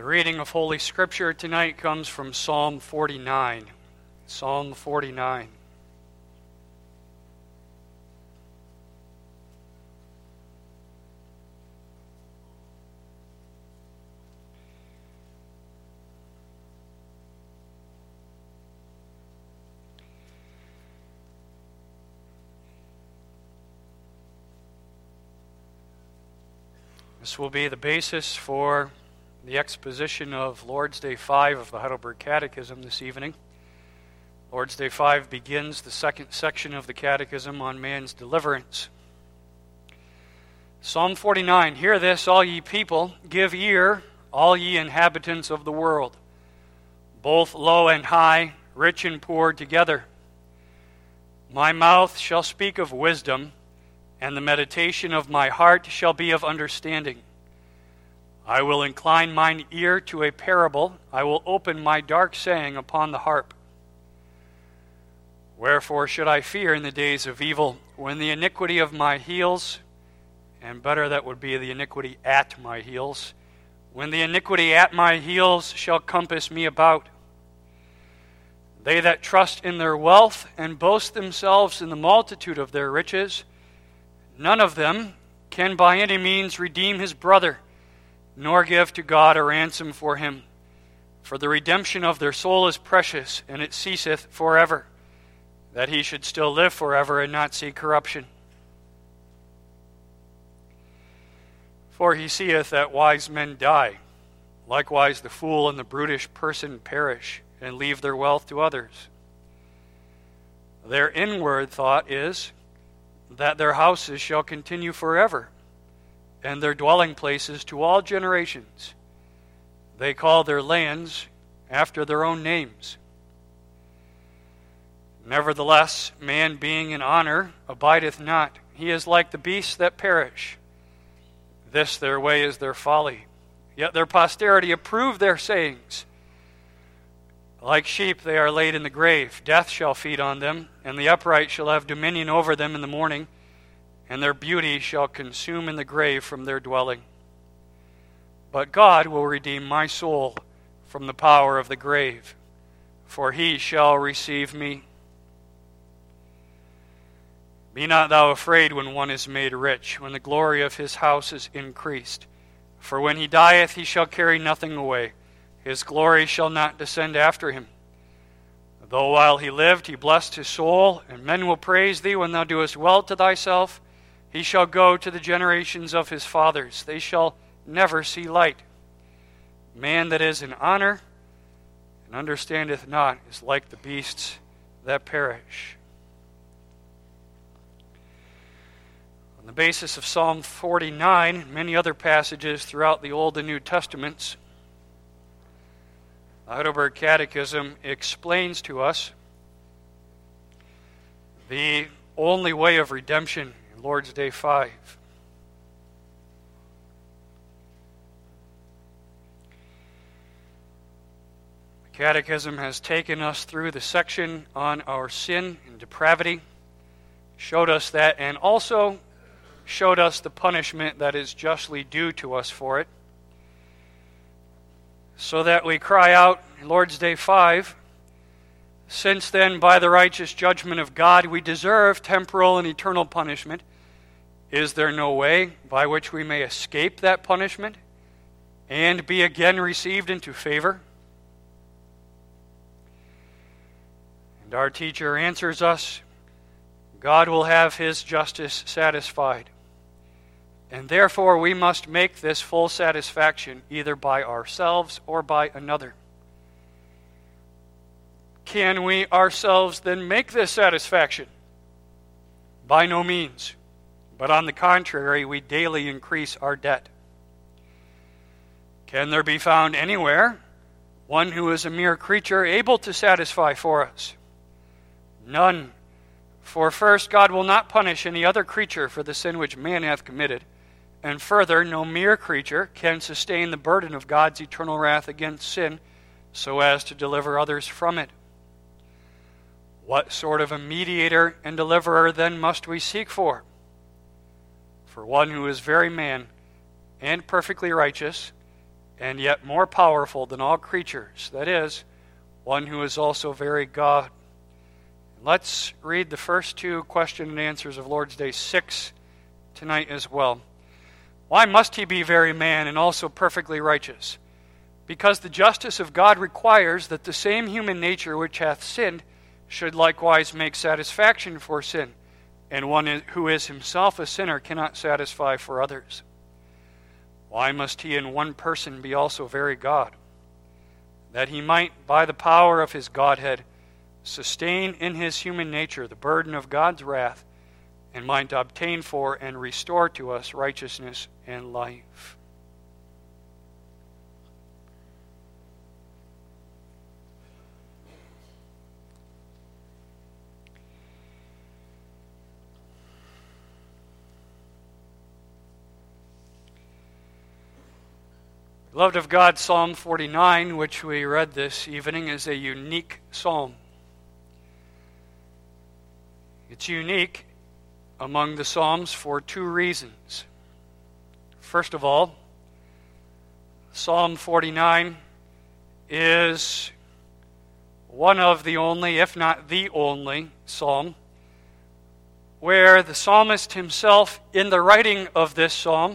The reading of Holy Scripture tonight comes from Psalm 49. Psalm 49. This will be the basis for the exposition of Lord's Day 5 of the Heidelberg Catechism this evening. Lord's Day 5 begins the second section of the Catechism on man's deliverance. Psalm 49, Hear this, all ye people, give ear, all ye inhabitants of the world, both low and high, rich and poor together. My mouth shall speak of wisdom, and the meditation of my heart shall be of understanding. I will incline mine ear to a parable. I will open my dark saying upon the harp. Wherefore should I fear in the days of evil, when the iniquity of my heels, and better that would be the iniquity at my heels, when the iniquity at my heels shall compass me about? They that trust in their wealth and boast themselves in the multitude of their riches, none of them can by any means redeem his brother, nor give to God a ransom for him. For the redemption of their soul is precious, and it ceaseth forever, that he should still live forever and not see corruption. For he seeth that wise men die, likewise the fool and the brutish person perish, and leave their wealth to others. Their inward thought is that their houses shall continue forever, and their dwelling places to all generations. They call their lands after their own names. Nevertheless, man being in honor abideth not. He is like the beasts that perish. This their way is their folly. Yet their posterity approve their sayings. Like sheep they are laid in the grave. Death shall feed on them, and the upright shall have dominion over them in the morning, and their beauty shall consume in the grave from their dwelling. But God will redeem my soul from the power of the grave, for he shall receive me. Be not thou afraid when one is made rich, when the glory of his house is increased. For when he dieth, he shall carry nothing away. His glory shall not descend after him. Though while he lived, he blessed his soul, and men will praise thee when thou doest well to thyself. He shall go to the generations of his fathers. They shall never see light. Man that is in honor and understandeth not is like the beasts that perish. On the basis of Psalm 49 and many other passages throughout the Old and New Testaments, the Heidelberg Catechism explains to us the only way of redemption in Lord's Day 5. The Catechism has taken us through the section on our sin and depravity, showed us that, and also showed us the punishment that is justly due to us for it, so that we cry out in Lord's Day 5, Since then by the righteous judgment of God we deserve temporal and eternal punishment, is there no way by which we may escape that punishment and be again received into favor? And our teacher answers us, God will have his justice satisfied, and therefore we must make this full satisfaction either by ourselves or by another. Can we ourselves then make this satisfaction? By no means, but on the contrary, we daily increase our debt. Can there be found anywhere one who is a mere creature able to satisfy for us? None. For first, God will not punish any other creature for the sin which man hath committed. And further, no mere creature can sustain the burden of God's eternal wrath against sin so as to deliver others from it. What sort of a mediator and deliverer then must we seek for? For one who is very man and perfectly righteous and yet more powerful than all creatures, that is, one who is also very God. Let's read the first two question and answers of Lord's Day 6 tonight as well. Why must he be very man and also perfectly righteous? Because the justice of God requires that the same human nature which hath sinned should likewise make satisfaction for sin, and one who is himself a sinner cannot satisfy for others. Why must he in one person be also very God? That he might, by the power of his Godhead, sustain in his human nature the burden of God's wrath, and might obtain for and restore to us righteousness and life. Beloved of God, Psalm 49, which we read this evening, is a unique psalm. It's unique among the Psalms for two reasons. First of all, Psalm 49 is one of the only, if not the only, psalm where the psalmist himself, in the writing of this psalm,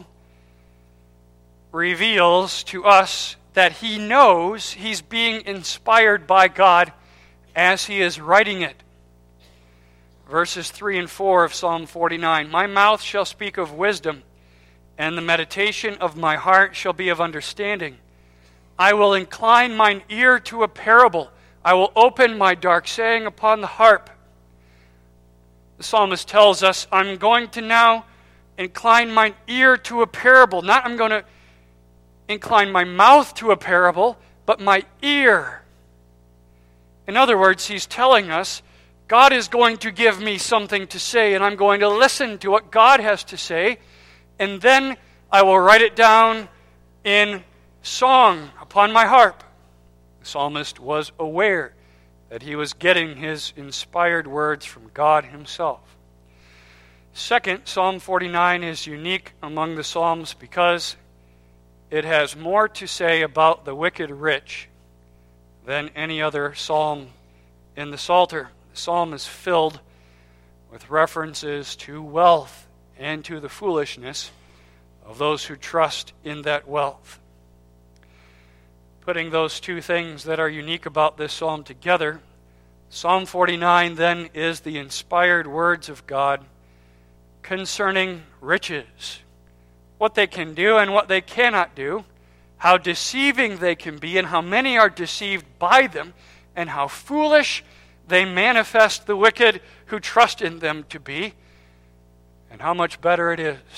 reveals to us that he knows he's being inspired by God as he is writing it. Verses 3 and 4 of Psalm 49, My mouth shall speak of wisdom, and the meditation of my heart shall be of understanding. I will incline mine ear to a parable. I will open my dark saying upon the harp. The psalmist tells us, I'm going to now incline mine ear to a parable. Not I'm going to incline my mouth to a parable, but my ear. In other words, he's telling us, God is going to give me something to say, and I'm going to listen to what God has to say, and then I will write it down in song upon my harp. The psalmist was aware that he was getting his inspired words from God himself. Second, Psalm 49 is unique among the Psalms because it has more to say about the wicked rich than any other psalm in the Psalter. The psalm is filled with references to wealth and to the foolishness of those who trust in that wealth. Putting those two things that are unique about this psalm together, Psalm 49 then is the inspired words of God concerning riches. What they can do and what they cannot do, how deceiving they can be and how many are deceived by them, and how foolish they manifest the wicked who trust in them to be, and how much better it is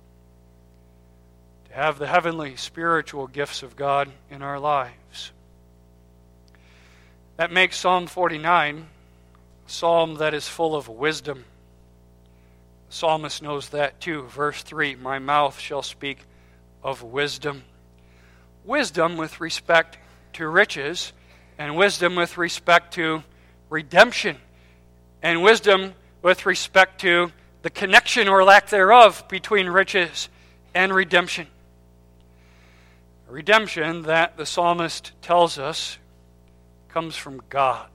to have the heavenly spiritual gifts of God in our lives. That makes Psalm 49 a psalm that is full of wisdom. The psalmist knows that too. Verse 3, My mouth shall speak of wisdom. Wisdom with respect to riches, and wisdom with respect to redemption, and wisdom with respect to the connection or lack thereof between riches and redemption. Redemption that the psalmist tells us comes from God,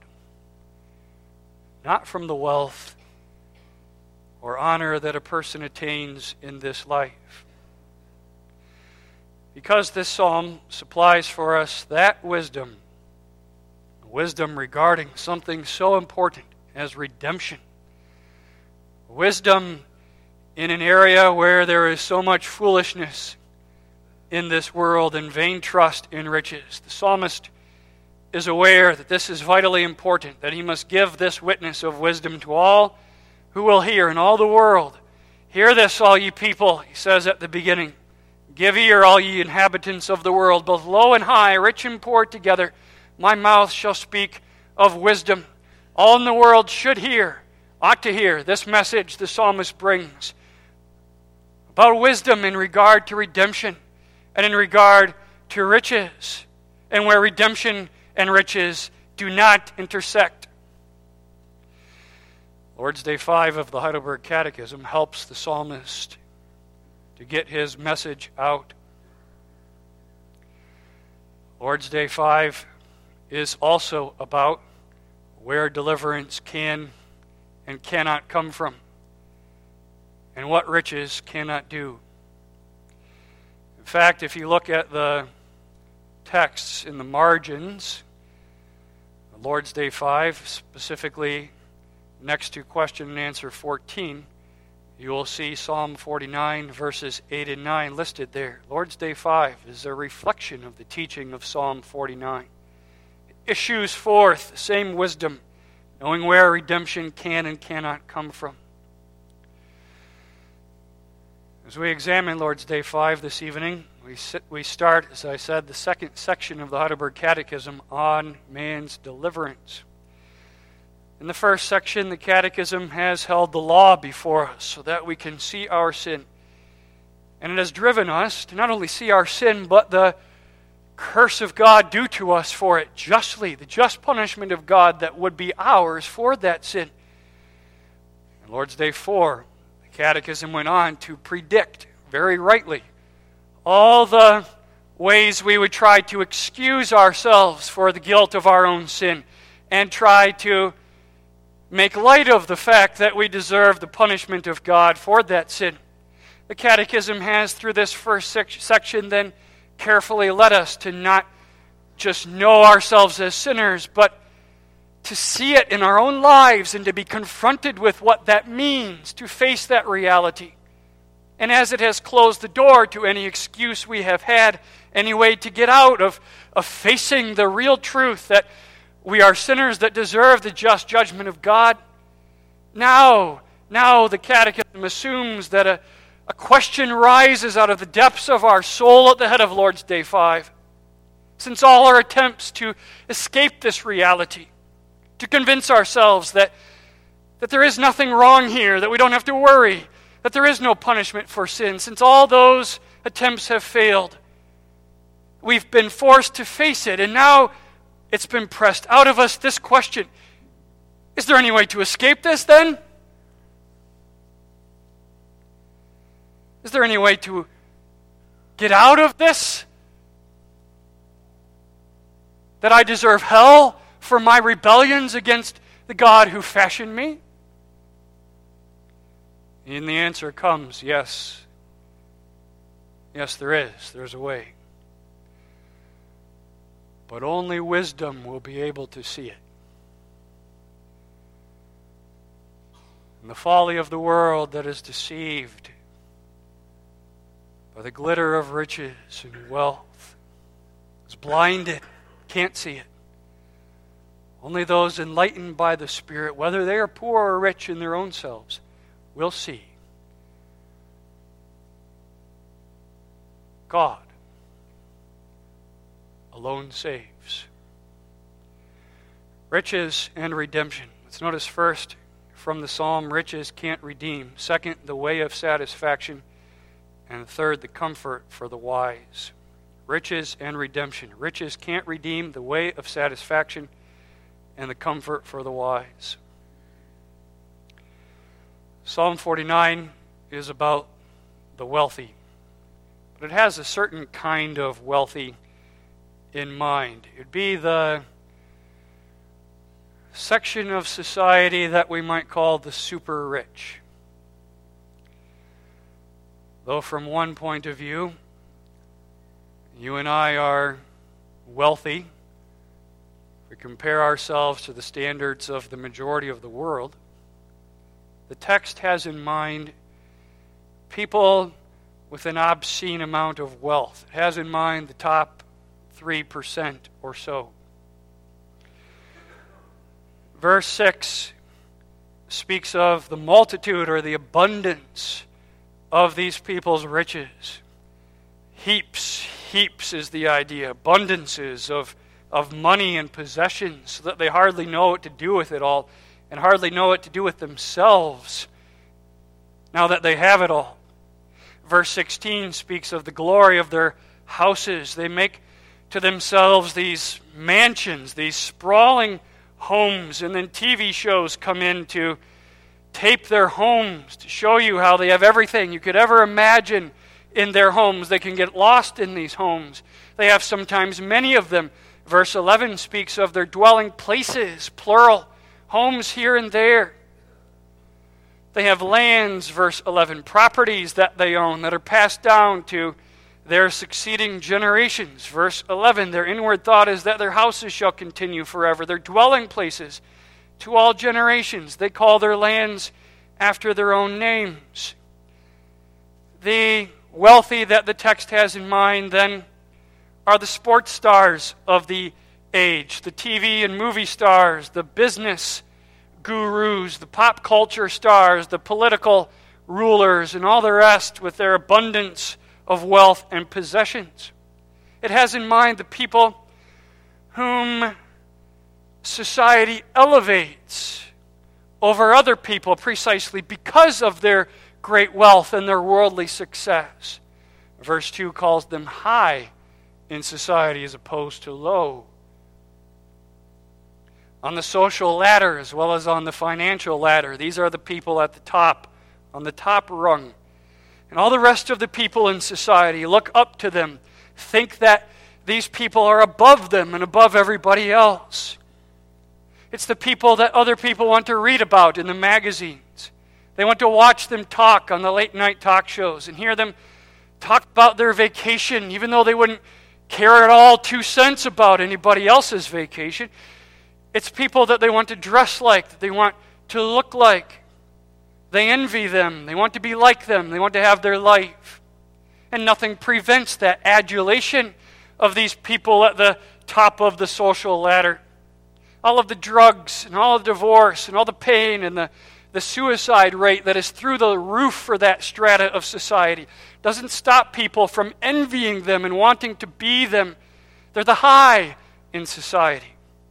not from the wealth or honor that a person attains in this life. Because this psalm supplies for us that wisdom regarding something so important as redemption. Wisdom in an area where there is so much foolishness in this world and vain trust in riches. The psalmist is aware that this is vitally important, that he must give this witness of wisdom to all who will hear in all the world. Hear this, all ye people, he says at the beginning. Give ear, all ye inhabitants of the world, both low and high, rich and poor together. My mouth shall speak of wisdom. All in the world should hear, ought to hear this message the psalmist brings about wisdom in regard to redemption and in regard to riches, and where redemption and riches do not intersect. Lord's Day 5 of the Heidelberg Catechism helps the psalmist to get his message out. Lord's Day 5 is also about where deliverance can and cannot come from, and what riches cannot do. In fact, if you look at the texts in the margins, Lord's Day 5, specifically next to question and answer 14, you will see Psalm 49, verses 8 and 9 listed there. Lord's Day 5 is a reflection of the teaching of Psalm 49. It issues forth the same wisdom, knowing where redemption can and cannot come from. As we examine Lord's Day 5 this evening, we start, as I said, the second section of the Heidelberg Catechism on man's deliverance. In the first section, the Catechism has held the law before us so that we can see our sin. And it has driven us to not only see our sin, but the curse of God due to us for it justly, the just punishment of God that would be ours for that sin. In Lord's Day 4, the Catechism went on to predict, very rightly, all the ways we would try to excuse ourselves for the guilt of our own sin and try to make light of the fact that we deserve the punishment of God for that sin. The Catechism has, through this first section, then carefully led us to not just know ourselves as sinners, but to see it in our own lives and to be confronted with what that means, to face that reality. And as it has closed the door to any excuse we have had, any way to get out of facing the real truth that we are sinners that deserve the just judgment of God, now the Catechism assumes that a question rises out of the depths of our soul at the head of Lord's Day 5. Since all our attempts to escape this reality, to convince ourselves that there is nothing wrong here, that we don't have to worry, that there is no punishment for sin, since all those attempts have failed, we've been forced to face it, and now it's been pressed out of us, this question: is there any way to escape this then? Is there any way to get out of this? That I deserve hell for my rebellions against the God who fashioned me? And the answer comes, yes. Yes, there is. There's a way. But only wisdom will be able to see it. And the folly of the world that is deceived by the glitter of riches and wealth is blinded, can't see it. Only those enlightened by the Spirit, whether they are poor or rich in their own selves, will see. God alone saves. Riches and redemption. Let's notice first from the psalm, riches can't redeem. Second, the way of satisfaction. And third, the comfort for the wise. Riches and redemption. Riches can't redeem, the way of satisfaction, and the comfort for the wise. Psalm 49 is about the wealthy, but it has a certain kind of wealthy in mind. It would be the section of society that we might call the super rich. Though from one point of view, you and I are wealthy, if we compare ourselves to the standards of the majority of the world, the text has in mind people with an obscene amount of wealth. It has in mind the top 3% or so. Verse 6 speaks of the multitude or the abundance of these people's riches. Heaps is the idea. Abundances of money and possessions, so that they hardly know what to do with it all and hardly know what to do with themselves now that they have it all. Verse 16 speaks of the glory of their houses. They make to themselves these mansions, these sprawling homes, and then TV shows come in to tape their homes to show you how they have everything you could ever imagine in their homes. They can get lost in these homes. They have sometimes many of them. Verse 11 speaks of their dwelling places, plural, homes here and there. They have lands, verse 11, properties that they own that are passed down to their succeeding generations. Verse 11, their inward thought is that their houses shall continue forever, their dwelling places to all generations. They call their lands after their own names. The wealthy that the text has in mind then are the sports stars of the age, the TV and movie stars, the business gurus, the pop culture stars, the political rulers, and all the rest with their abundance of wealth and possessions. It has in mind the people whom society elevates over other people precisely because of their great wealth and their worldly success. Verse 2 calls them high in society as opposed to low. On the social ladder as well as on the financial ladder, these are the people at the top, on the top rung. And all the rest of the people in society look up to them, think that these people are above them and above everybody else. It's the people that other people want to read about in the magazines. They want to watch them talk on the late night talk shows and hear them talk about their vacation, even though they wouldn't care at all 2 cents about anybody else's vacation. It's people that they want to dress like, that they want to look like. They envy them. They want to be like them. They want to have their life. And nothing prevents that adulation of these people at the top of the social ladder. All of the drugs and all the divorce and all the pain and the suicide rate that is through the roof for that strata of society doesn't stop people from envying them and wanting to be them. They're the high in society.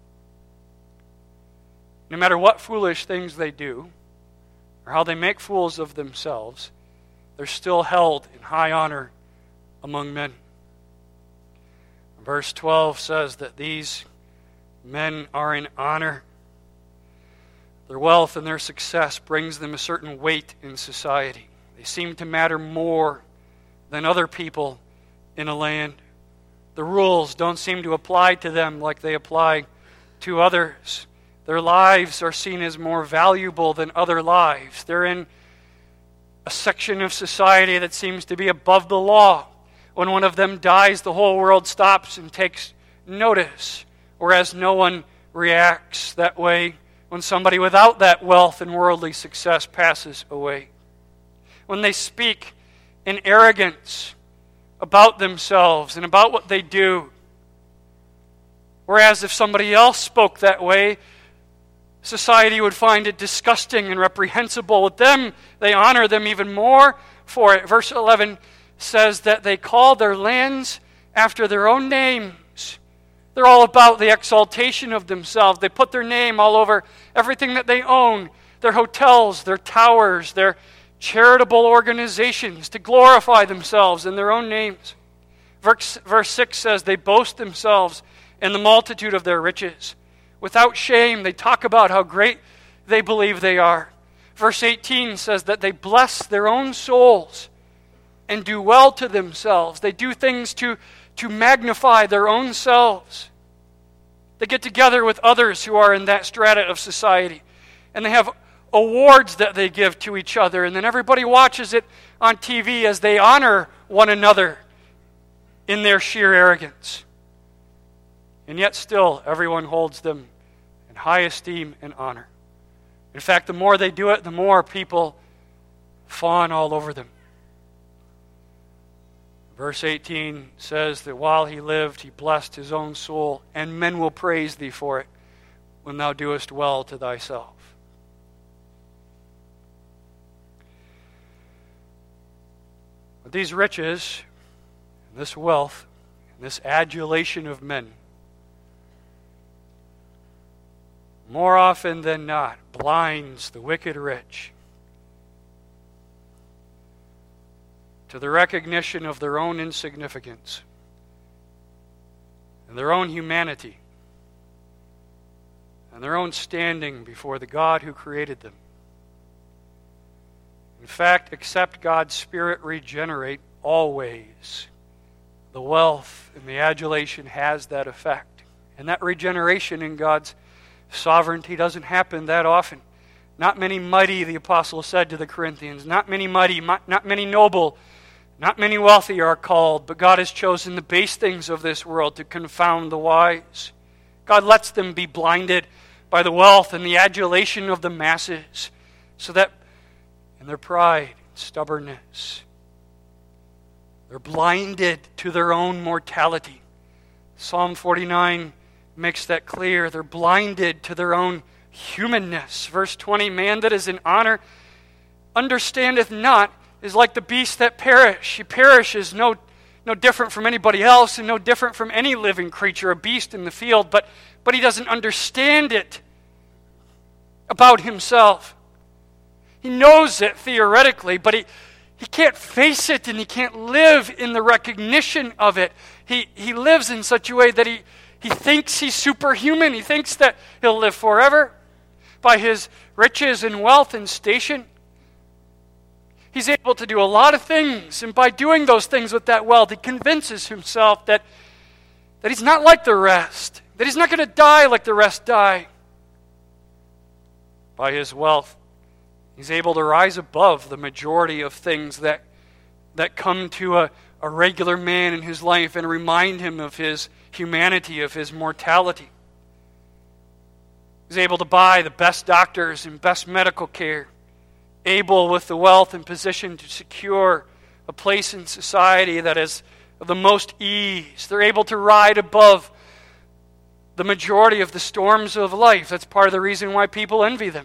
No matter what foolish things they do, or how they make fools of themselves, they're still held in high honor among men. Verse 12 says that these men are in honor. Their wealth and their success brings them a certain weight in society. They seem to matter more than other people in a land. The rules don't seem to apply to them like they apply to others. Their lives are seen as more valuable than other lives. They're in a section of society that seems to be above the law. When one of them dies, the whole world stops and takes notice, whereas no one reacts that way when somebody without that wealth and worldly success passes away. When they speak in arrogance about themselves and about what they do, whereas if somebody else spoke that way, society would find it disgusting and reprehensible. With them, they honor them even more for it. Verse 11 says that they call their lands after their own names. They're all about the exaltation of themselves. They put their name all over everything that they own, their hotels, their towers, their charitable organizations, to glorify themselves in their own names. Verse 6 says they boast themselves in the multitude of their riches. Without shame, they talk about how great they believe they are. Verse 18 says that they bless their own souls and do well to themselves. They do things to magnify their own selves. They get together with others who are in that strata of society, and they have awards that they give to each other, and then everybody watches it on TV as they honor one another in their sheer arrogance. And yet still, everyone holds them in high esteem and honor. In fact, the more they do it, the more people fawn all over them. Verse 18 says that while he lived, he blessed his own soul, and men will praise thee for it when thou doest well to thyself. But these riches, and this wealth, and this adulation of men, more often than not, blinds the wicked rich to the recognition of their own insignificance and their own humanity and their own standing before the God who created them. In fact, except God's Spirit regenerate always. The wealth and the adulation has that effect. And that regeneration in God's sovereignty doesn't happen that often. Not many mighty, the apostle said to the Corinthians, not many mighty, not many noble, not many wealthy are called, but God has chosen the base things of this world to confound the wise. God lets them be blinded by the wealth and the adulation of the masses, so that in their pride and stubbornness, they're blinded to their own mortality. Psalm 49 makes that clear. They're blinded to their own humanness. Verse 20, man that is in honor understandeth not, is like the beasts that perish. He perishes no different from anybody else and no different from any living creature, a beast in the field, but he doesn't understand it about himself. He knows it theoretically, but he can't face it and he can't live in the recognition of it. He lives in such a way that he thinks he's superhuman. He thinks that he'll live forever by his riches and wealth and station. He's able to do a lot of things, and by doing those things with that wealth, he convinces himself that he's not like the rest, that he's not going to die like the rest die. By his wealth, he's able to rise above the majority of things that come to a regular man in his life and remind him of his humanity, of his mortality. He's able to buy the best doctors and best medical care, able with the wealth and position to secure a place in society that is of the most ease. They're able to ride above the majority of the storms of life. That's part of the reason why people envy them.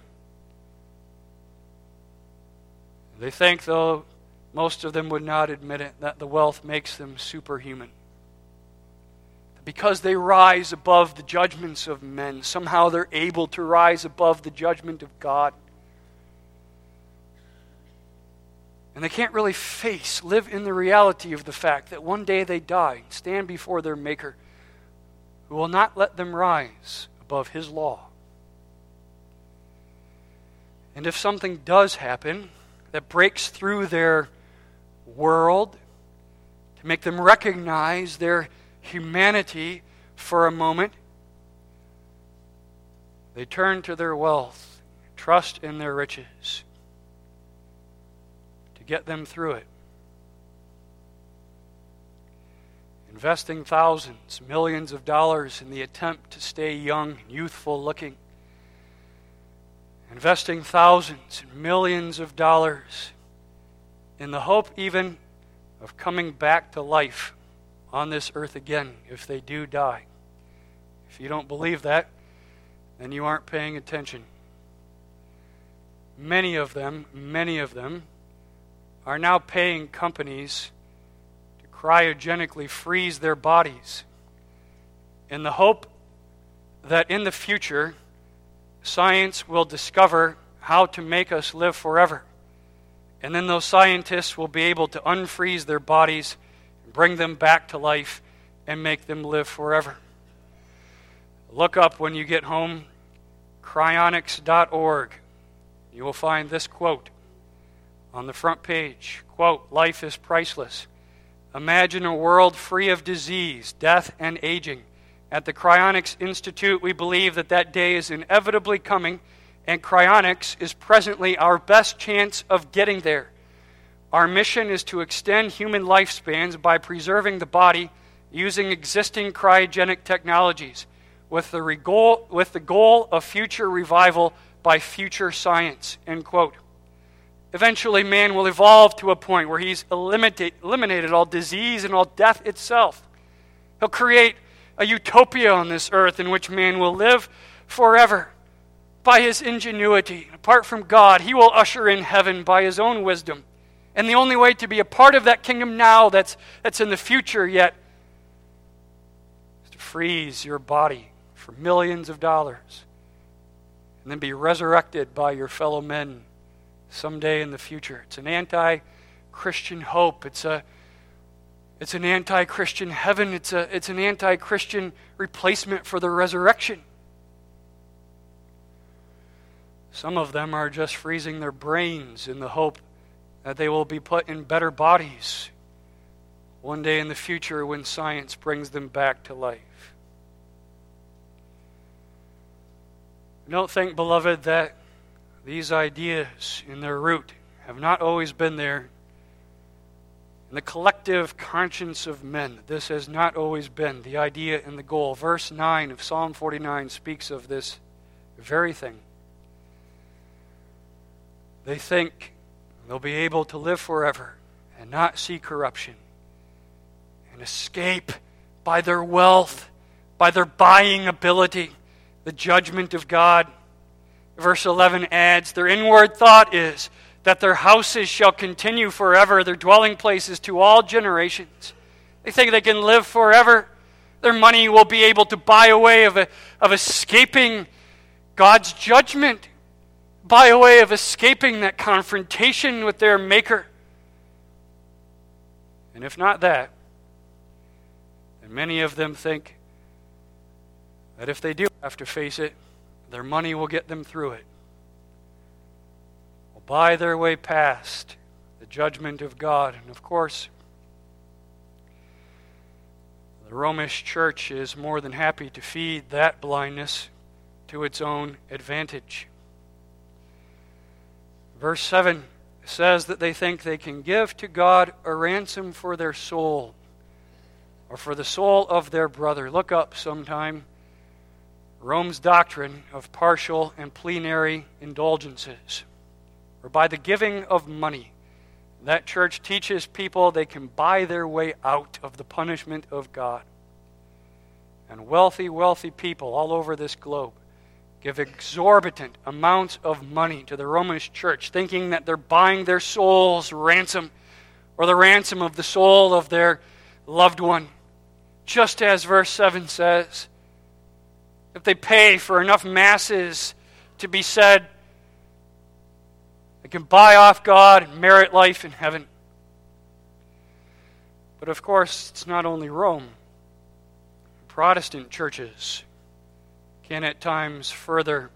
They think, though most of them would not admit it, that the wealth makes them superhuman. Because they rise above the judgments of men, somehow they're able to rise above the judgment of God. And they can't really live in the reality of the fact that one day they die and stand before their Maker, who will not let them rise above His law. And if something does happen that breaks through their world to make them recognize their humanity for a moment, they turn to their wealth, trust in their riches to get them through it. Investing thousands, millions of dollars in the attempt to stay young and youthful looking. Investing thousands and millions of dollars in the hope even of coming back to life on this earth again if they do die. If you don't believe that, then you aren't paying attention. Many of them are now paying companies to cryogenically freeze their bodies in the hope that in the future science will discover how to make us live forever. And then those scientists will be able to unfreeze their bodies, bring them back to life, and make them live forever. Look up when you get home, cryonics.org. You will find this quote on the front page. Quote, "Life is priceless. Imagine a world free of disease, death, and aging. At the Cryonics Institute, we believe that day is inevitably coming, and cryonics is presently our best chance of getting there. Our mission is to extend human lifespans by preserving the body using existing cryogenic technologies with the goal of future revival by future science." End quote. Eventually, man will evolve to a point where he's eliminated all disease and all death itself. He'll create a utopia on this earth in which man will live forever by his ingenuity. Apart from God, he will usher in heaven by his own wisdom. And the only way to be a part of that kingdom now that's in the future yet is to freeze your body for millions of dollars and then be resurrected by your fellow men someday in the future. It's an anti-Christian hope. It's an anti-Christian heaven. It's an anti-Christian replacement for the resurrection. Some of them are just freezing their brains in the hope that they will be put in better bodies one day in the future when science brings them back to life. Don't think, beloved, that these ideas in their root have not always been there. In the collective conscience of men, this has not always been the idea and the goal. Verse 9 of Psalm 49 speaks of this very thing. They think they'll be able to live forever and not see corruption and escape by their wealth, by their buying ability, the judgment of God. Verse 11 adds, their inward thought is that their houses shall continue forever, their dwelling places to all generations. They think they can live forever. Their money will be able to buy a way of escaping God's judgment, by a way of escaping that confrontation with their Maker. And if not that, then many of them think that if they do have to face it, their money will get them through it. Will buy their way past the judgment of God. And of course, the Romish church is more than happy to feed that blindness to its own advantage. Verse 7 says that they think they can give to God a ransom for their soul, or for the soul of their brother. Look up sometime Rome's doctrine of partial and plenary indulgences, or by the giving of money. That church teaches people they can buy their way out of the punishment of God. And wealthy people all over this globe give exorbitant amounts of money to the Romish church, thinking that they're buying their soul's ransom, or the ransom of the soul of their loved one. Just as verse 7 says, if they pay for enough masses to be said, they can buy off God and merit life in heaven. But of course, it's not only Rome. Protestant churches can at times further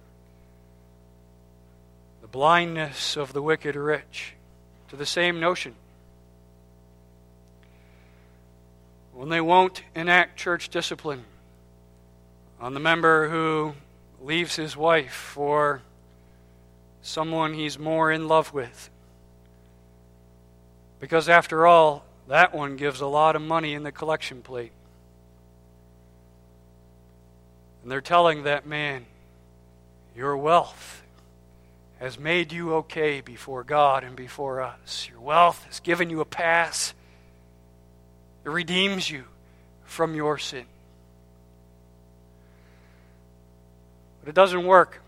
the blindness of the wicked rich to the same notion. When they won't enact church discipline on the member who leaves his wife for someone he's more in love with, because after all, that one gives a lot of money in the collection plate. And they're telling that man, your wealth has made you okay before God and before us. Your wealth has given you a pass. It redeems you from your sin. But it doesn't work.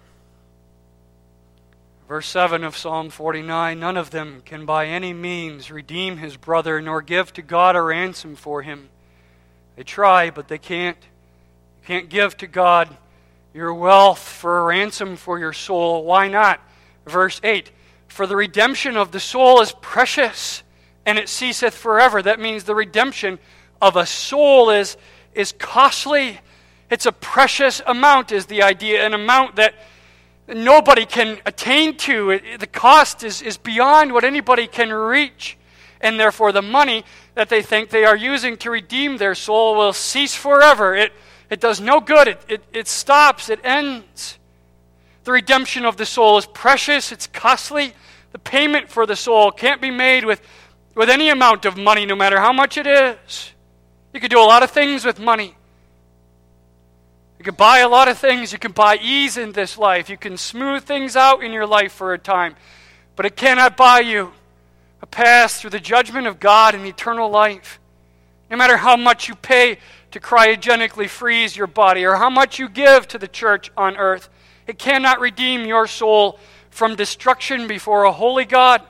Verse 7 of Psalm 49, none of them can by any means redeem his brother, nor give to God a ransom for him. They try, but they can't. You can't give to God your wealth for a ransom for your soul. Why not? Verse 8, for the redemption of the soul is precious, and it ceaseth forever. That means the redemption of a soul is costly. It's a precious amount is the idea, an amount that nobody can attain to. The cost is beyond what anybody can reach. And therefore the money that they think they are using to redeem their soul will cease forever. It does no good. It stops. It ends. The redemption of the soul is precious. It's costly. The payment for the soul can't be made with any amount of money, no matter how much it is. You could do a lot of things with money. You can buy a lot of things. You can buy ease in this life. You can smooth things out in your life for a time. But it cannot buy you a pass through the judgment of God and eternal life. No matter how much you pay to cryogenically freeze your body, or how much you give to the church on earth, it cannot redeem your soul from destruction before a holy God.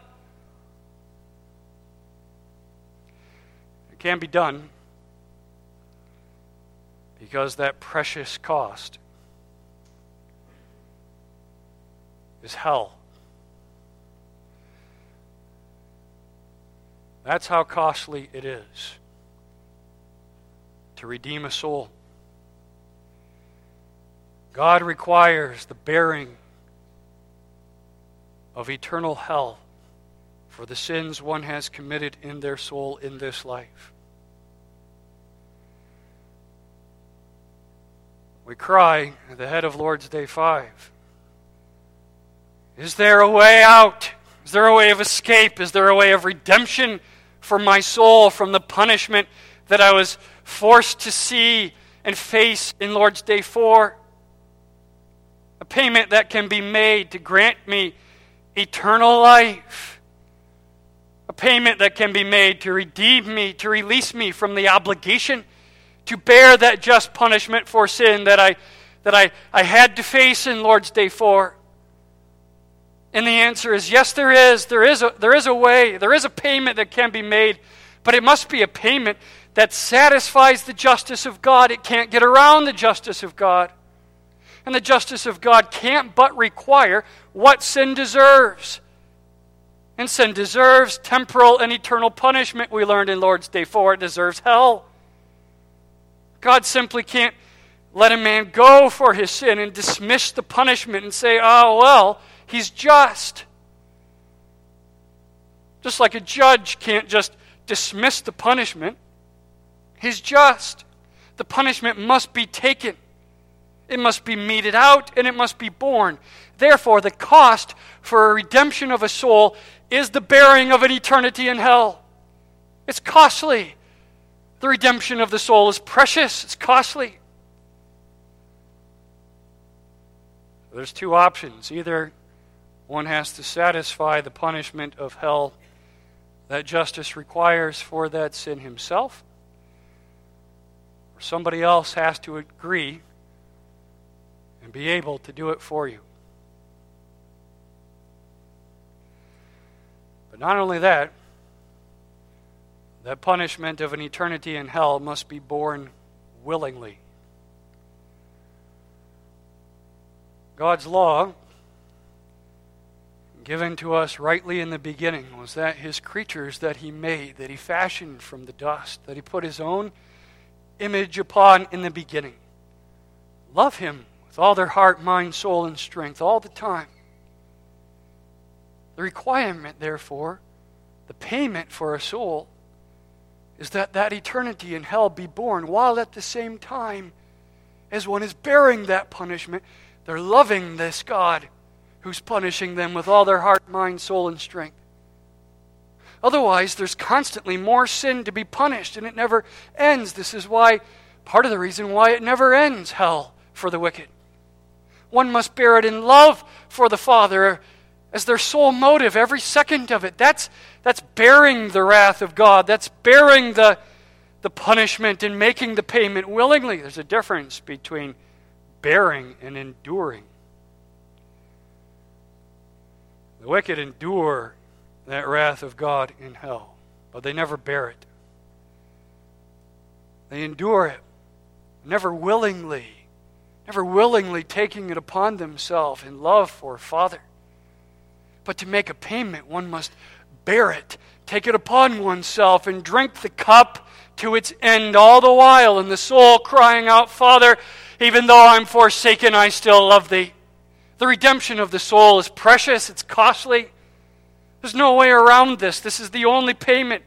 It can be done because that precious cost is hell. That's how costly it is to redeem a soul. God requires the bearing of eternal hell for the sins one has committed in their soul in this life. We cry at the head of Lord's Day 5. Is there a way out? Is there a way of escape? Is there a way of redemption for my soul from the punishment that I was forced to see and face in Lord's Day 4? A payment that can be made to grant me eternal life. A payment that can be made to redeem me, to release me from the obligation to bear that just punishment for sin that I had to face in Lord's Day 4. And the answer is yes, there is. There is a way. There is a payment that can be made, but it must be a payment that satisfies the justice of God. It can't get around the justice of God. And the justice of God can't but require what sin deserves. And sin deserves temporal and eternal punishment. We learned in Lord's Day 4, it deserves hell. God simply can't let a man go for his sin and dismiss the punishment and say, oh, well, he's just. Just like a judge can't just dismiss the punishment. He's just. The punishment must be taken. It must be meted out and it must be borne. Therefore, the cost for a redemption of a soul is the bearing of an eternity in hell. It's costly. The redemption of the soul is precious. It's costly. There's two options. Either one has to satisfy the punishment of hell that justice requires for that sin himself, or somebody else has to agree and be able to do it for you. But not only that, that punishment of an eternity in hell must be borne willingly. God's law, given to us rightly in the beginning, was that his creatures that he made, that he fashioned from the dust, that he put his own image upon in the beginning, love him with all their heart, mind, soul, and strength all the time. The requirement, therefore, the payment for a soul, is that that eternity in hell be borne, while at the same time as one is bearing that punishment, they're loving this God who's punishing them with all their heart, mind, soul, and strength. Otherwise, there's constantly more sin to be punished, and it never ends. This is why, part of the reason why it never ends, hell for the wicked. One must bear it in love for the Father as their sole motive, every second of it. That's bearing the wrath of God. That's bearing the punishment and making the payment willingly. There's a difference between bearing and enduring. The wicked endure that wrath of God in hell, but they never bear it. They endure it, never willingly taking it upon themselves in love for Father. But to make a payment, one must bear it, take it upon oneself, and drink the cup to its end all the while, and the soul crying out, Father, even though I'm forsaken, I still love thee. The redemption of the soul is precious, it's costly. There's no way around this. This is the only payment.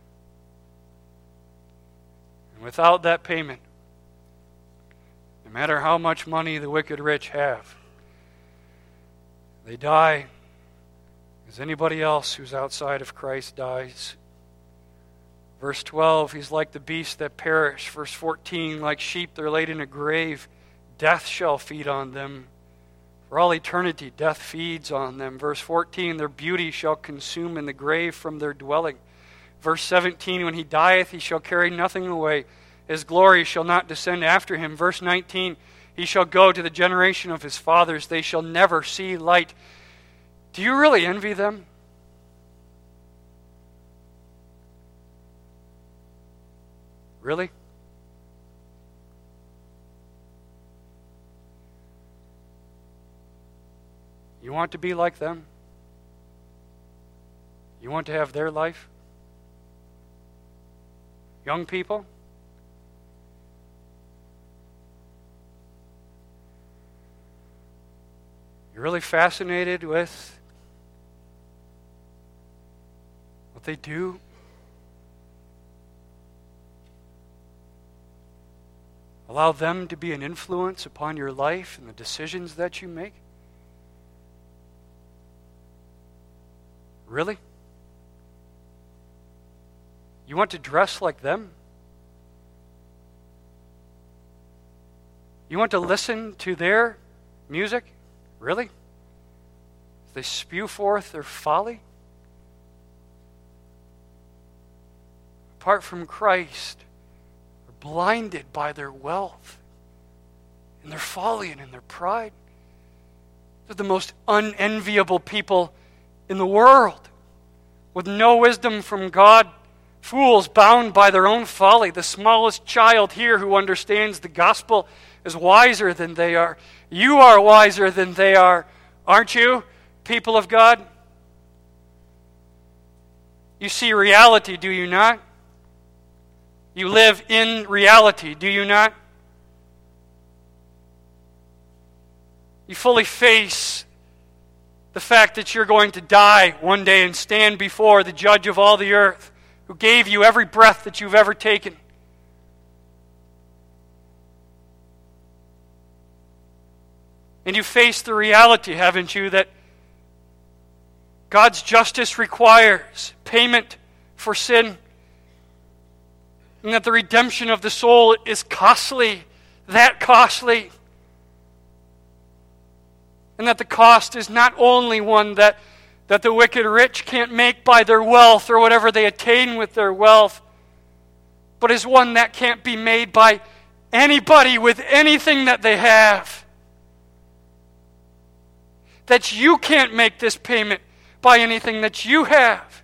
And without that payment, no matter how much money the wicked rich have, they die as anybody else who's outside of Christ dies. Verse 12, he's like the beasts that perish. Verse 14, like sheep they're laid in a grave. Death shall feed on them. For all eternity death feeds on them. Verse 14, their beauty shall consume in the grave from their dwelling. Verse 17, when he dieth, he shall carry nothing away. His glory shall not descend after him. Verse 19, he shall go to the generation of his fathers. They shall never see light. Do you really envy them? Really? You want to be like them? You want to have their life? Young people? You're really fascinated with what they do? Allow them to be an influence upon your life and the decisions that you make? Really? You want to dress like them? You want to listen to their music? Really? They spew forth their folly? Apart from Christ, they're blinded by their wealth and their folly and in their pride. They're the most unenviable people in the world, with no wisdom from God. Fools bound by their own folly. The smallest child here who understands the gospel is wiser than they are. You are wiser than they are, aren't you, people of God? You see reality, do you not? You live in reality, do you not? You fully face the fact that you're going to die one day and stand before the judge of all the earth, who gave you every breath that you've ever taken. And you face the reality, haven't you, that God's justice requires payment for sin, and that the redemption of the soul is costly, that costly. And that the cost is not only one that the wicked rich can't make by their wealth or whatever they attain with their wealth, but is one that can't be made by anybody with anything that they have. That you can't make this payment by anything that you have.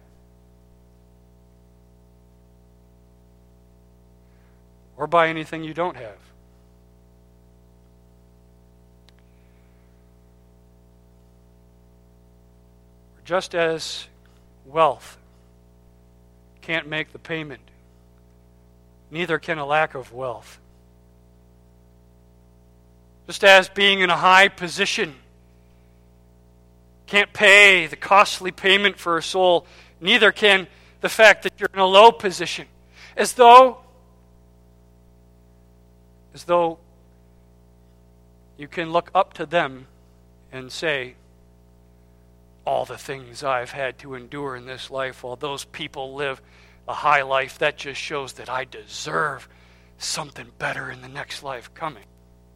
Or by anything you don't have. Just as wealth can't make the payment, neither can a lack of wealth. Just as being in a high position can't pay the costly payment for a soul, neither can the fact that you're in a low position. As though you can look up to them and say, all the things I've had to endure in this life while those people live a high life, that just shows that I deserve something better in the next life coming.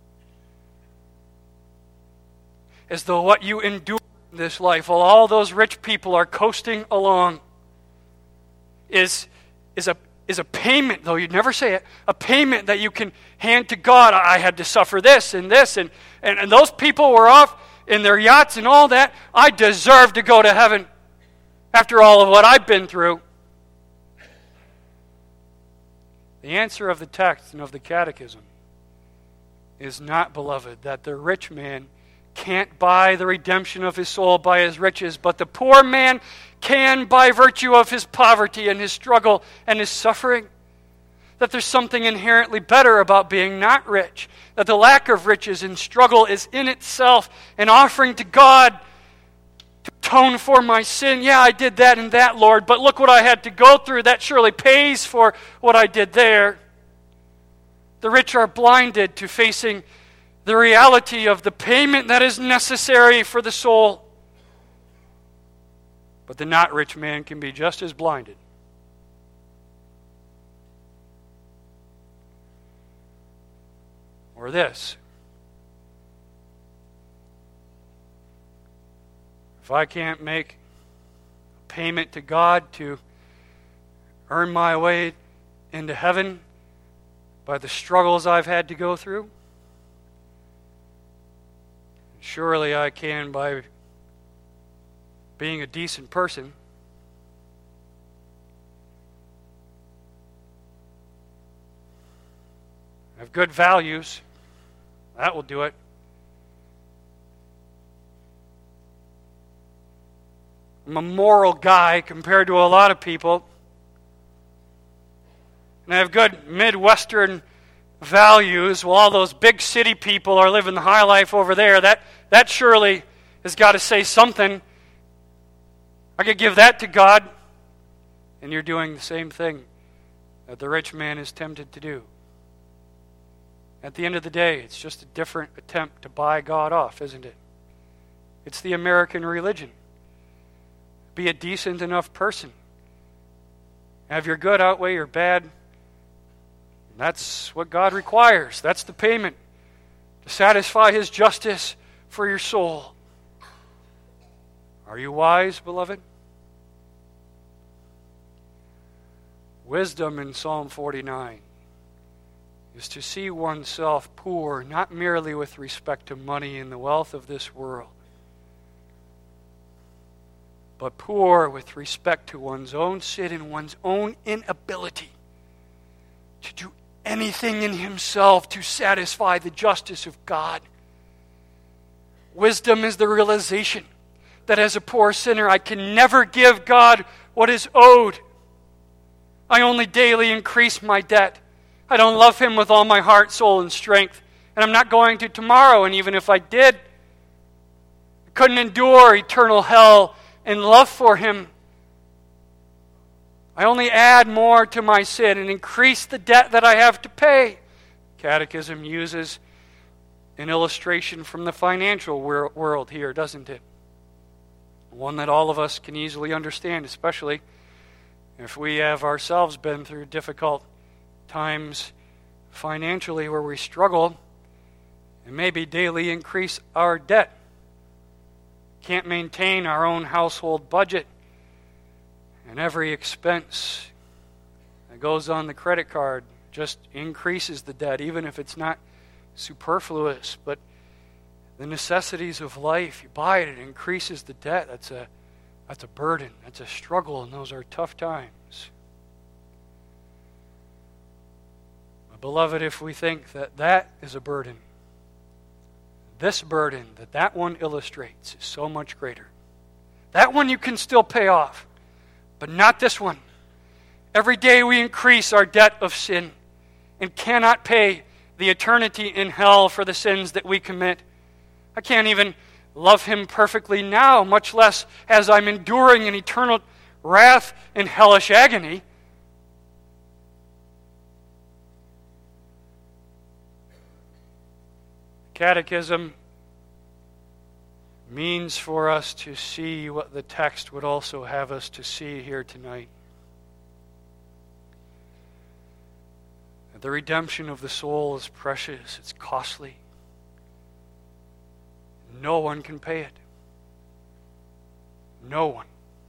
As though what you endure in this life while all those rich people are coasting along is a payment, though you'd never say it, a payment that you can hand to God. I had to suffer this and this, and those people were off in their yachts and all that. I deserve to go to heaven after all of what I've been through. The answer of the text and of the catechism is not, beloved, that the rich man can't buy the redemption of his soul by his riches, but the poor man can by virtue of his poverty and his struggle and his suffering. That there's something inherently better about being not rich. That the lack of riches and struggle is in itself an offering to God to atone for my sin. Yeah, I did that and that, Lord, but look what I had to go through. That surely pays for what I did there. The rich are blinded to facing the reality of the payment that is necessary for the soul. But the not rich man can be just as blinded. Or this: if I can't make a payment to God to earn my way into heaven by the struggles I've had to go through, surely I can by being a decent person. I have good values. That will do it. I'm a moral guy compared to a lot of people. And I have good Midwestern values while all those big city people are living the high life over there. That surely has got to say something. I could give that to God. And you're doing the same thing that the rich man is tempted to do. At the end of the day, it's just a different attempt to buy God off, isn't it? It's the American religion. Be a decent enough person. Have your good outweigh your bad. That's what God requires. That's the payment to satisfy His justice for your soul. Are you wise, beloved? Wisdom in Psalm 49 is to see oneself poor, not merely with respect to money and the wealth of this world, but poor with respect to one's own sin and one's own inability to do anything in himself to satisfy the justice of God. Wisdom is the realization that as a poor sinner, I can never give God what is owed. I only daily increase my debt. I don't love Him with all my heart, soul, and strength. And I'm not going to tomorrow. And even if I did, I couldn't endure eternal hell and love for Him. I only add more to my sin and increase the debt that I have to pay. Catechism uses an illustration from the financial world here, doesn't it? One that all of us can easily understand, especially if we have ourselves been through difficult times financially where we struggle and maybe daily increase our debt. Can't maintain our own household budget, and every expense that goes on the credit card just increases the debt, even if it's not superfluous. But the necessities of life, you buy it, it increases the debt. That's a burden. That's a struggle, and those are tough times. My beloved, if we think that that is a burden, this burden that one illustrates is so much greater. That one you can still pay off, but not this one. Every day we increase our debt of sin and cannot pay the eternity in hell for the sins that we commit. I can't even love Him perfectly now, much less as I'm enduring an eternal wrath and hellish agony. Catechism means for us to see what the text would also have us to see here tonight. The redemption of the soul is precious, it's costly. No one can pay it. No one.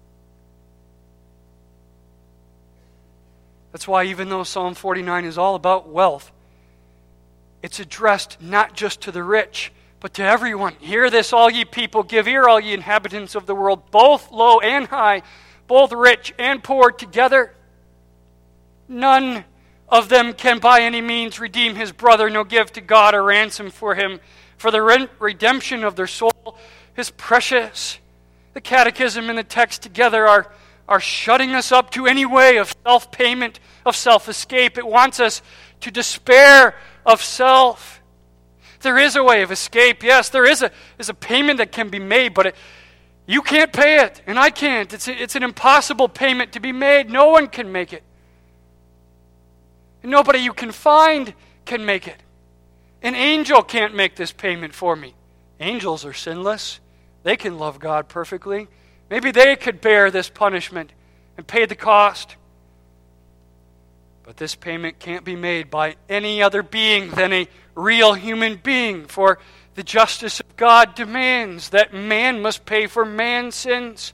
That's why even though Psalm 49 is all about wealth, it's addressed not just to the rich, but to everyone. Hear this, all ye people, give ear, all ye inhabitants of the world, both low and high, both rich and poor together. None of them can by any means redeem his brother, nor give to God a ransom for him. For the redemption of their soul is precious. The catechism and the text together are shutting us up to any way of self-payment, of self-escape. It wants us to despair of self. There is a way of escape. Yes, there is a payment that can be made, but you can't pay it, and I can't. It's an impossible payment to be made. No one can make it. And nobody you can find can make it. An angel can't make this payment for me. Angels are sinless. They can love God perfectly. Maybe they could bear this punishment and pay the cost. But this payment can't be made by any other being than a real human being, for the justice of God demands that man must pay for man's sins.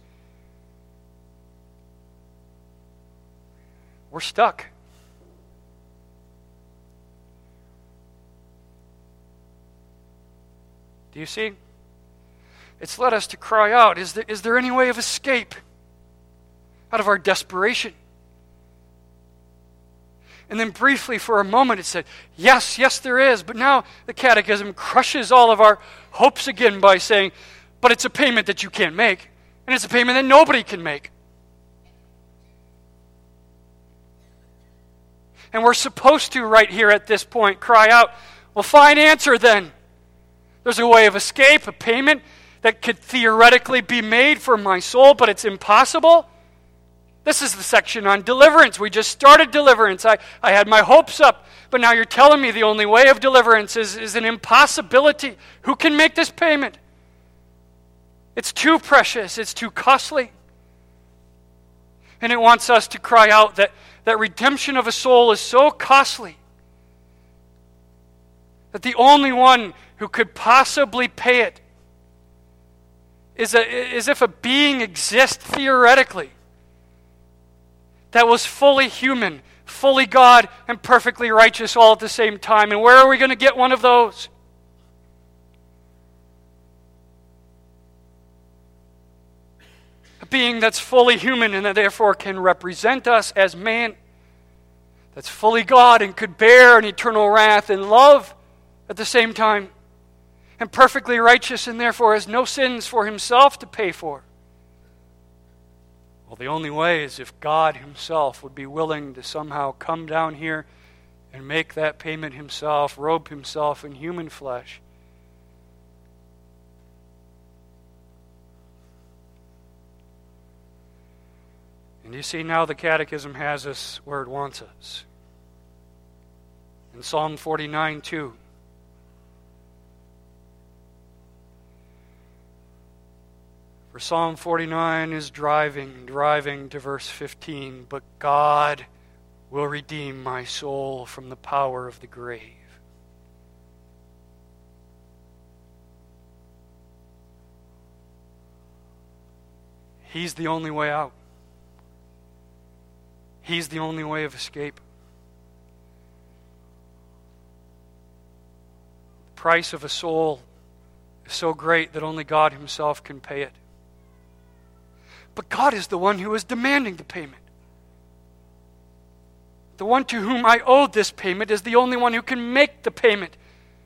We're stuck. Do you see? It's led us to cry out, is there any way of escape out of our desperation? And then briefly for a moment it said, yes, there is. But now the catechism crushes all of our hopes again by saying, but it's a payment that you can't make. And it's a payment that nobody can make. And we're supposed to, right here at this point, cry out, well, fine answer then. There's a way of escape, a payment that could theoretically be made for my soul, but it's impossible. This is the section on deliverance. We just started deliverance. I had my hopes up, but now you're telling me the only way of deliverance is an impossibility. Who can make this payment? It's too precious. It's too costly. And it wants us to cry out that redemption of a soul is so costly that the only one who could possibly pay it is if a being exists theoretically that was fully human, fully God, and perfectly righteous all at the same time. And where are we going to get one of those? A being that's fully human and that therefore can represent us as man, that's fully God and could bear an eternal wrath and love at the same time, and perfectly righteous and therefore has no sins for himself to pay for. Well, the only way is if God himself would be willing to somehow come down here and make that payment himself, robe himself in human flesh. And you see, now the Catechism has us where it wants us. In Psalm 49:2. For Psalm 49 is driving to verse 15. But God will redeem my soul from the power of the grave. He's the only way out. He's the only way of escape. The price of a soul is so great that only God himself can pay it. But God is the one who is demanding the payment. The one to whom I owe this payment is the only one who can make the payment.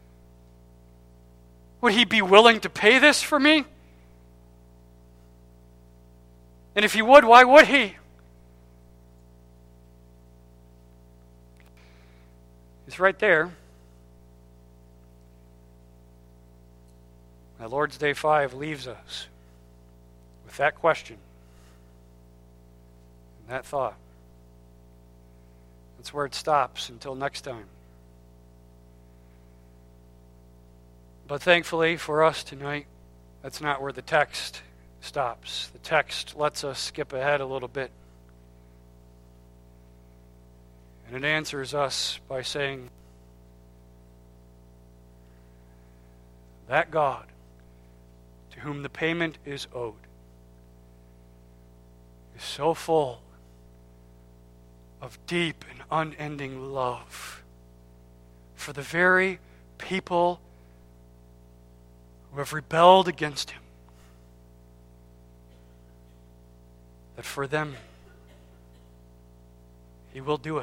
Would he be willing to pay this for me? And if he would, why would he? It's right there. Now, Lord's Day 5 leaves us with that question and that thought. That's where it stops until next time. But thankfully for us tonight, that's not where the text stops. The text lets us skip ahead a little bit. And it answers us by saying, that God to whom the payment is owed is so full of deep and unending love for the very people who have rebelled against him, that for them he will do it.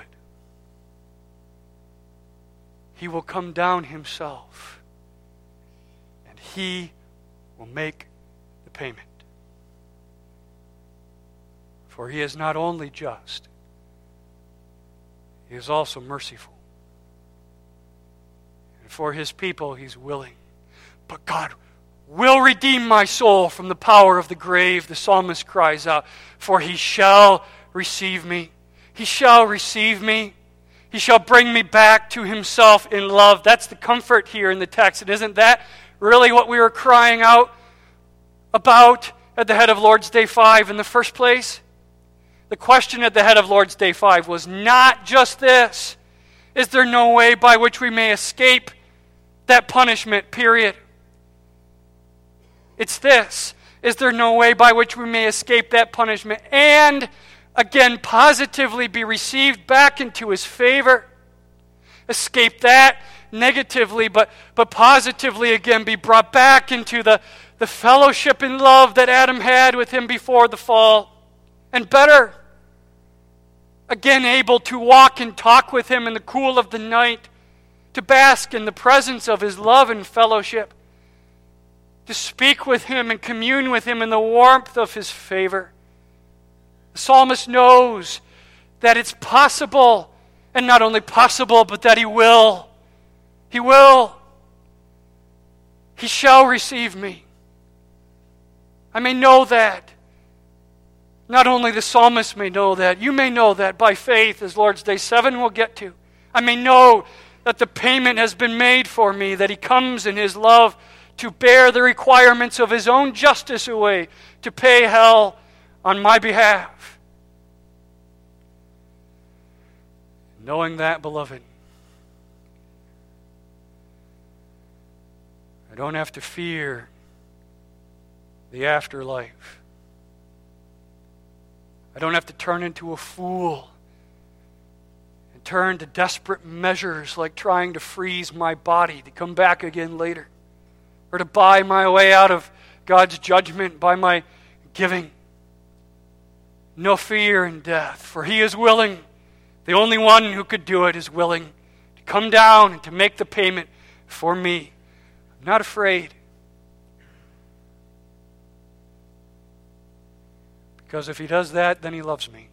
He will come down himself, and he will make the payment. For he is not only just, he is also merciful. And for his people, he's willing. But God will redeem my soul from the power of the grave, the psalmist cries out, for he shall receive me. He shall receive me. He shall bring me back to himself in love. That's the comfort here in the text. And isn't that really what we were crying out about at the head of Lord's Day 5 in the first place? The question at the head of Lord's Day 5 was not just this: is there no way by which we may escape that punishment, period? It's this: is there no way by which we may escape that punishment and again positively be received back into his favor? Escape that negatively, but positively again be brought back into the fellowship and love that Adam had with him before the fall. And better, again able to walk and talk with him in the cool of the night, to bask in the presence of his love and fellowship, to speak with him and commune with him in the warmth of his favor. The psalmist knows that it's possible, and not only possible, but that he will. He will. He shall receive me. I may know that. Not only the psalmist may know that, you may know that by faith, as Lord's Day 7 will get to. I may know that the payment has been made for me, that He comes in His love to bear the requirements of His own justice away, to pay hell on my behalf. Knowing that, beloved, I don't have to fear the afterlife. I don't have to turn into a fool and turn to desperate measures like trying to freeze my body to come back again later, or to buy my way out of God's judgment by my giving. No fear in death, for He is willing. The only one who could do it is willing to come down and to make the payment for me. I'm not afraid. Because if He does that, then He loves me.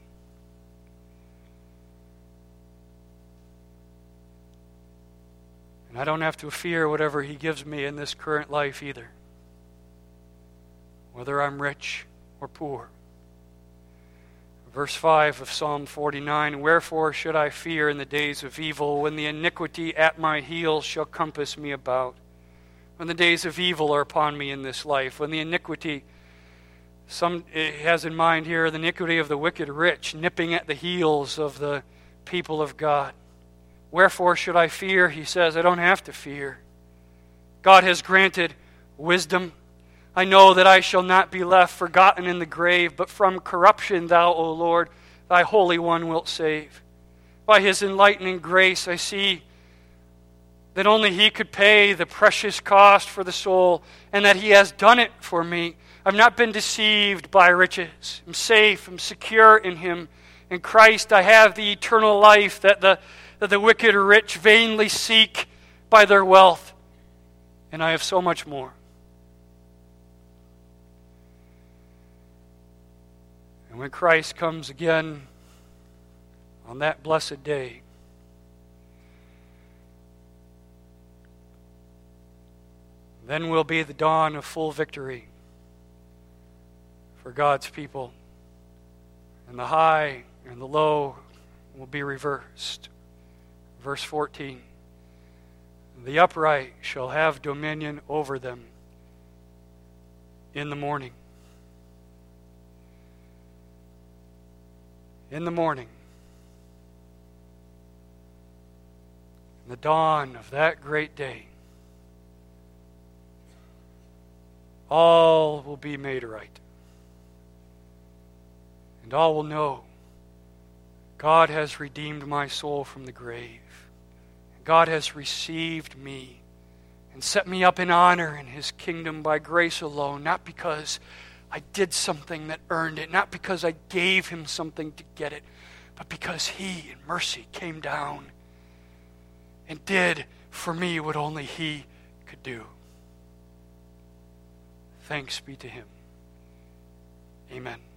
And I don't have to fear whatever He gives me in this current life either, whether I'm rich or poor. Verse 5 of Psalm 49, "Wherefore should I fear in the days of evil, when the iniquity at my heels shall compass me about?" When the days of evil are upon me in this life, when the iniquity, it has in mind here the iniquity of the wicked rich nipping at the heels of the people of God. Wherefore should I fear? He says, I don't have to fear. God has granted wisdom. I know that I shall not be left forgotten in the grave, but from corruption Thou, O Lord, Thy Holy One wilt save. By His enlightening grace I see that only He could pay the precious cost for the soul, and that He has done it for me. I've not been deceived by riches. I'm safe, I'm secure in Him. In Christ I have the eternal life that the wicked rich vainly seek by their wealth. And I have so much more. And when Christ comes again on that blessed day, then will be the dawn of full victory for God's people. And the high and the low will be reversed. Verse 14, "The upright shall have dominion over them in the morning." In the morning, in the dawn of that great day, all will be made right. And all will know God has redeemed my soul from the grave. God has received me and set me up in honor in His kingdom by grace alone, not because I did something that earned it, not because I gave Him something to get it, but because He, in mercy, came down and did for me what only He could do. Thanks be to Him. Amen.